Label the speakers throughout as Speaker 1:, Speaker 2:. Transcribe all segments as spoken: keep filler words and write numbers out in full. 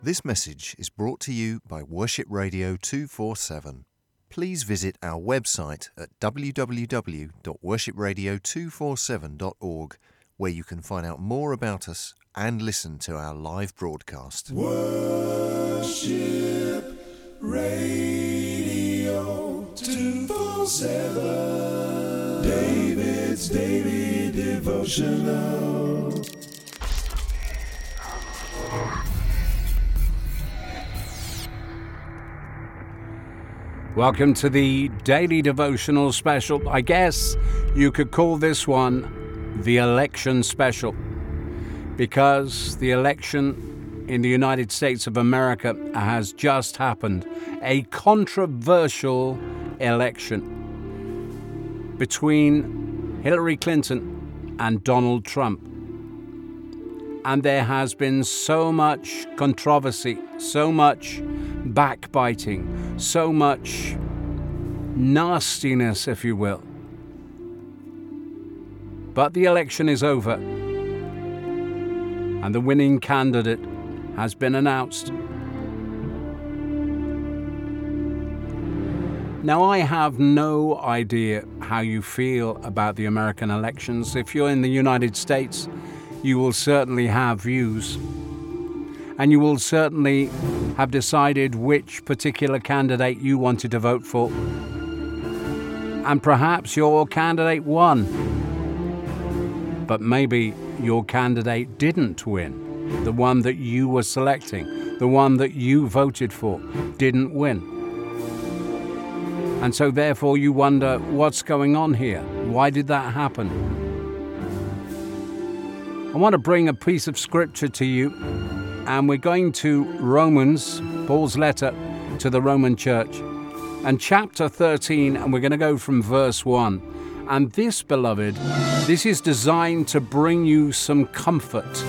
Speaker 1: This message is brought to you by Worship Radio two forty-seven. Please visit our website at w w w dot worship radio two forty-seven dot org, where you can find out more about us and listen to our live broadcast.
Speaker 2: Worship Radio two forty-seven, David's Daily Devotional.
Speaker 3: Welcome to the Daily Devotional Special. I guess you could call this one the Election Special, because the election in the United States of America has just happened. A controversial election between Hillary Clinton and Donald Trump. And there has been so much controversy, so much backbiting, so much nastiness, if you will. But the election is over, and the winning candidate has been announced. Now, I have no idea how you feel about the American elections. If you're in the United States, you will certainly have views, and you will certainly have decided which particular candidate you wanted to vote for. And perhaps your candidate won, but maybe your candidate didn't win. The one that you were selecting, the one that you voted for, didn't win. And so therefore you wonder, what's going on here? Why did that happen? I want to bring a piece of scripture to you, and we're going to Romans, Paul's letter to the Roman church, and chapter thirteen, and we're going to go from verse one. And this, beloved, this is designed to bring you some comfort.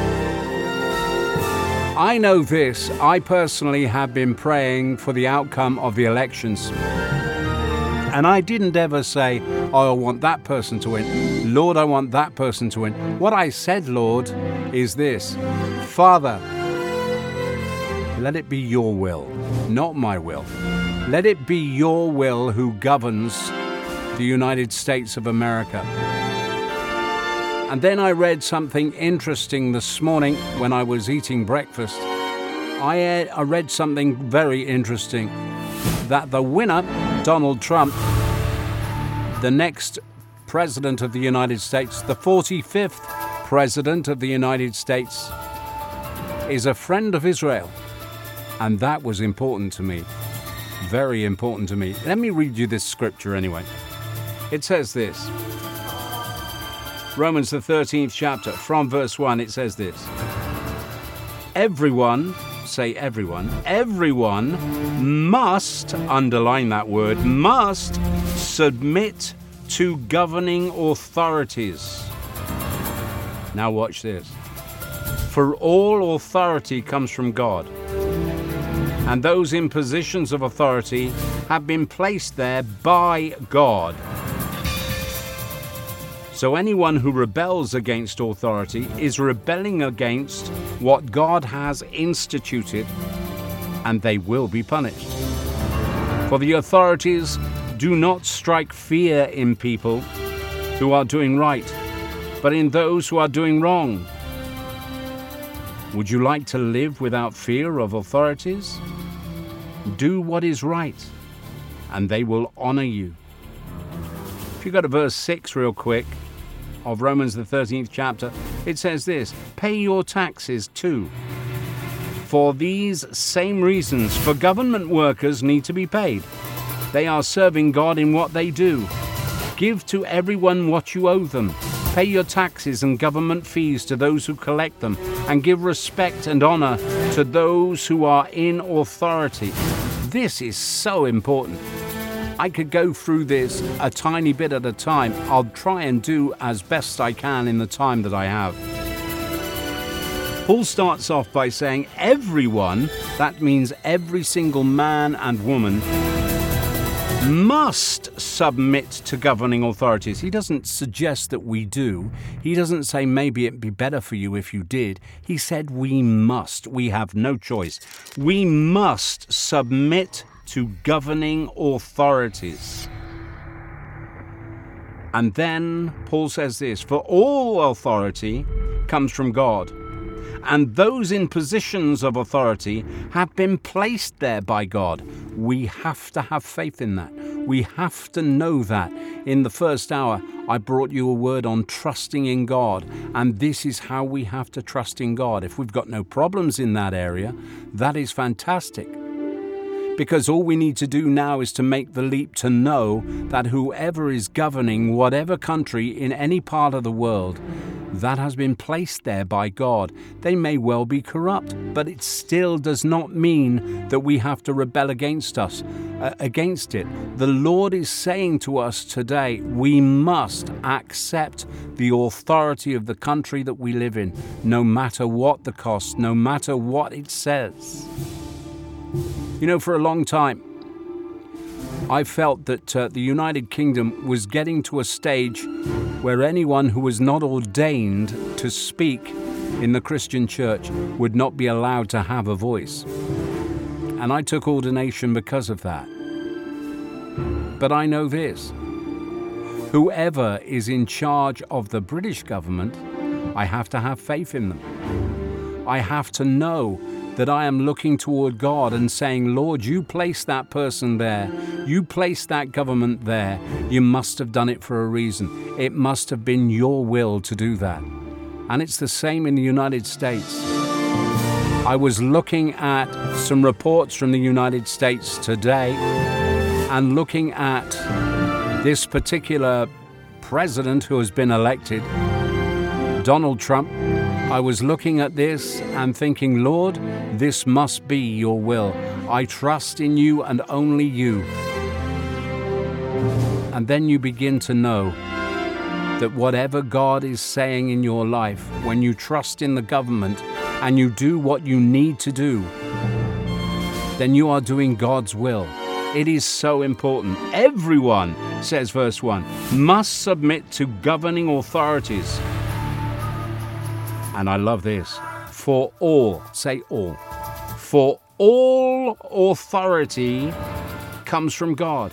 Speaker 3: I know this, I personally have been praying for the outcome of the elections. And I didn't ever say, oh, I want that person to win. Lord, I want that person to win. What I said, Lord, is this: Father, let it be your will, not my will. Let it be your will who governs the United States of America. And then I read something interesting this morning when I was eating breakfast. I, I read something very interesting, that the winner, Donald Trump, the next President of the United States, the forty-fifth President of the United States, is a friend of Israel. And that was important to me, very important to me. Let me read you this scripture anyway. It says this, Romans the thirteenth chapter, from verse one, it says this: Everyone, say everyone, everyone must, underline that word, must submit to governing authorities. Now watch this. For all authority comes from God, and those in positions of authority have been placed there by God. So anyone who rebels against authority is rebelling against what God has instituted, and they will be punished. For the authorities do not strike fear in people who are doing right, but in those who are doing wrong. Would you like to live without fear of authorities? Do what is right, and they will honor you. If you go to verse six real quick of Romans the thirteenth chapter, it says this: Pay your taxes too. For these same reasons, for government workers need to be paid. They are serving God in what they do. Give to everyone what you owe them. Pay your taxes and government fees to those who collect them, and give respect and honor to those who are in authority. This is so important. I could go through this a tiny bit at a time. I'll try and do as best I can in the time that I have. Paul starts off by saying everyone, that means every single man and woman, must submit to governing authorities. He doesn't suggest that we do. He doesn't say maybe it'd be better for you if you did. He said we must. We have no choice. We must submit to governing authorities. And then Paul says this, for all authority comes from God, and those in positions of authority have been placed there by God. We have to have faith in that. We have to know that. In the first hour, I brought you a word on trusting in God, and this is how we have to trust in God. If we've got no problems in that area, that is fantastic. Because all we need to do now is to make the leap to know that whoever is governing whatever country in any part of the world, that has been placed there by God. They may well be corrupt, but it still does not mean that we have to rebel against us, uh, against it. The Lord is saying to us today, we must accept the authority of the country that we live in, no matter what the cost, no matter what it says. You know, for a long time, I felt that uh, the United Kingdom was getting to a stage where anyone who was not ordained to speak in the Christian church would not be allowed to have a voice. And I took ordination because of that. But I know this. Whoever is in charge of the British government, I have to have faith in them. I have to know that I am looking toward God and saying, Lord, you placed that person there. You placed that government there. You must have done it for a reason. It must have been your will to do that. And it's the same in the United States. I was looking at some reports from the United States today and looking at this particular president who has been elected, Donald Trump. I was looking at this and thinking, Lord, this must be your will. I trust in you and only you. And then you begin to know that whatever God is saying in your life, when you trust in the government and you do what you need to do, then you are doing God's will. It is so important. Everyone, says verse one, must submit to governing authorities. And I love this. For all, say all. For all authority comes from God.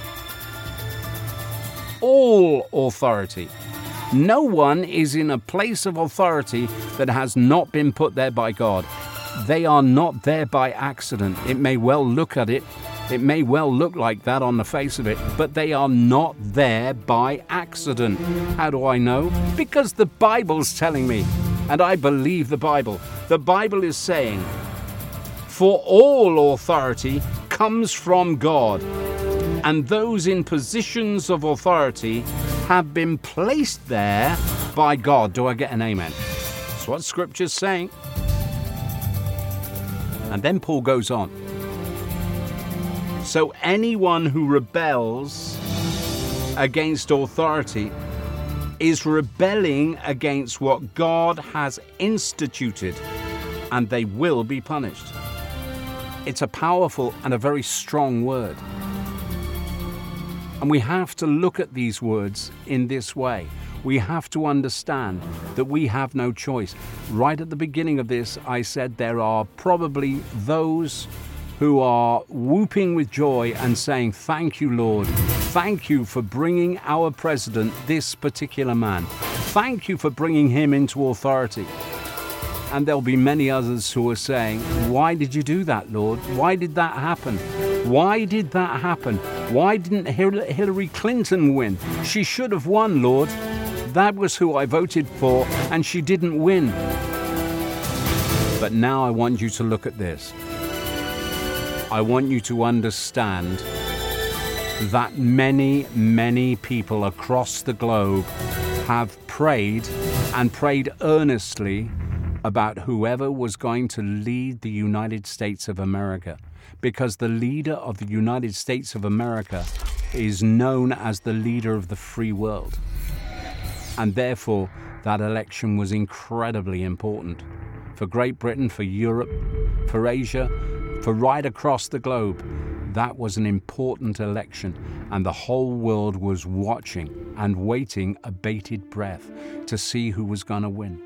Speaker 3: All authority. No one is in a place of authority that has not been put there by God. They are not there by accident. It may well look at it. It may well look like that on the face of it, but they are not there by accident. How do I know? Because the Bible's telling me. And I believe the Bible. The Bible is saying, for all authority comes from God, and those in positions of authority have been placed there by God. Do I get an amen? That's what Scripture's saying. And then Paul goes on. So anyone who rebels against authority is rebelling against what God has instituted, and they will be punished. It's a powerful and a very strong word. And we have to look at these words in this way. We have to understand that we have no choice. Right at the beginning of this, I said there are probably those who are whooping with joy and saying, thank you, Lord. Thank you for bringing our president, this particular man. Thank you for bringing him into authority. And there'll be many others who are saying, why did you do that, Lord? Why did that happen? Why did that happen? Why didn't Hillary Clinton win? She should have won, Lord. That was who I voted for, and she didn't win. But now I want you to look at this. I want you to understand that many, many people across the globe have prayed and prayed earnestly about whoever was going to lead the United States of America, because the leader of the United States of America is known as the leader of the free world. And therefore, that election was incredibly important for Great Britain, for Europe, for Asia, for right across the globe. that was an important election, and the whole world was watching and waiting a bated breath to see who was going to win.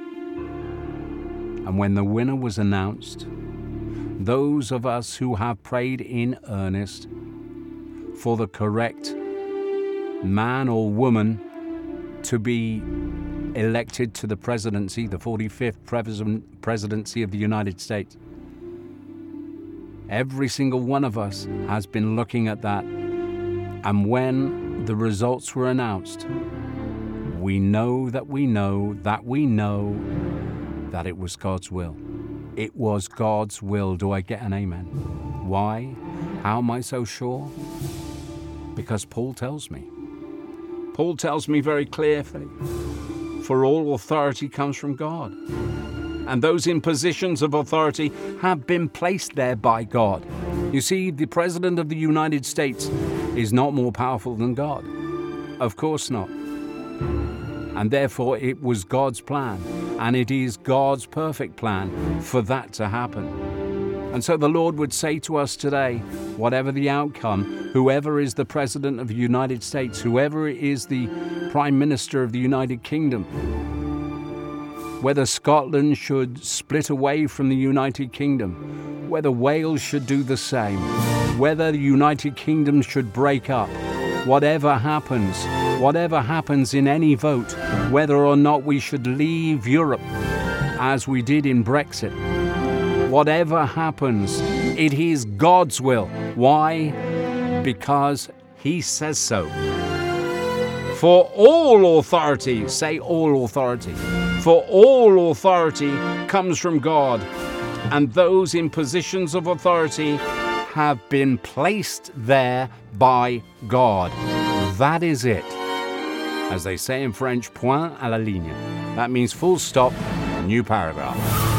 Speaker 3: And when the winner was announced, those of us who have prayed in earnest for the correct man or woman to be elected to the presidency, the forty-fifth president, presidency of the United States, every single one of us has been looking at that. And when the results were announced, we know that we know that we know that it was God's will. It was God's will. Do I get an amen? Why? How am I so sure? Because Paul tells me. Paul tells me very clearly, for all authority comes from God. And those in positions of authority have been placed there by God. You see, the President of the United States is not more powerful than God. Of course not. And therefore it was God's plan, and it is God's perfect plan for that to happen. And so the Lord would say to us today, whatever the outcome, whoever is the President of the United States, whoever is the Prime Minister of the United Kingdom, whether Scotland should split away from the United Kingdom, whether Wales should do the same, whether the United Kingdom should break up, whatever happens, whatever happens in any vote, whether or not we should leave Europe as we did in Brexit, whatever happens, it is God's will. Why? Because He says so. For all authority, say all authority, for all authority comes from God, and those in positions of authority have been placed there by God. That is it. As they say in French, point à la ligne. That means full stop, new paragraph.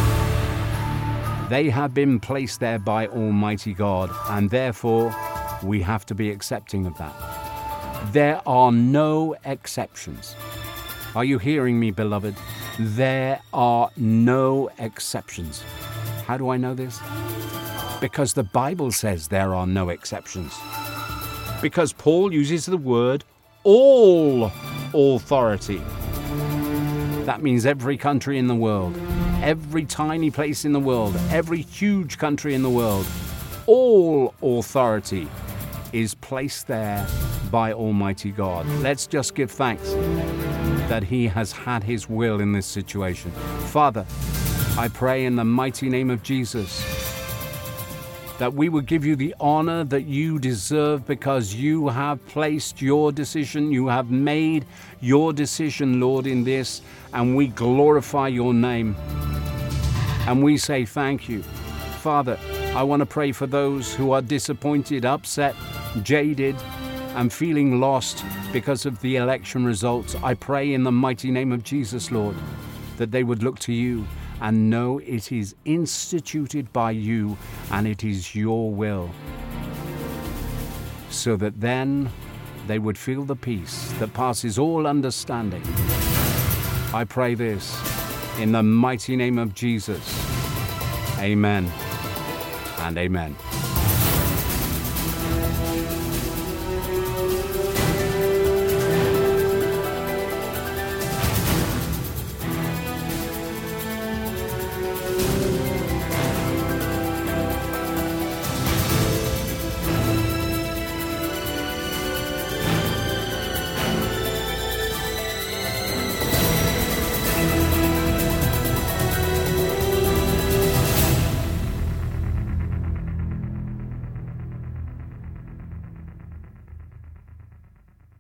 Speaker 3: They have been placed there by Almighty God, and therefore we have to be accepting of that. There are no exceptions. Are you hearing me, beloved? There are no exceptions. How do I know this? Because the Bible says there are no exceptions. Because Paul uses the word all authority. That means every country in the world, every tiny place in the world, every huge country in the world, all authority is placed there by Almighty God. Let's just give thanks that He has had His will in this situation. Father, I pray in the mighty name of Jesus that we would give You the honor that You deserve, because You have placed Your decision, You have made Your decision, Lord, in this, and we glorify Your name. And we say thank You. Father, I want to pray for those who are disappointed, upset, jaded, and feeling lost because of the election results. I pray in the mighty name of Jesus, Lord, that they would look to You and know it is instituted by You and it is Your will, so that then they would feel the peace that passes all understanding. I pray this in the mighty name of Jesus. Amen and amen.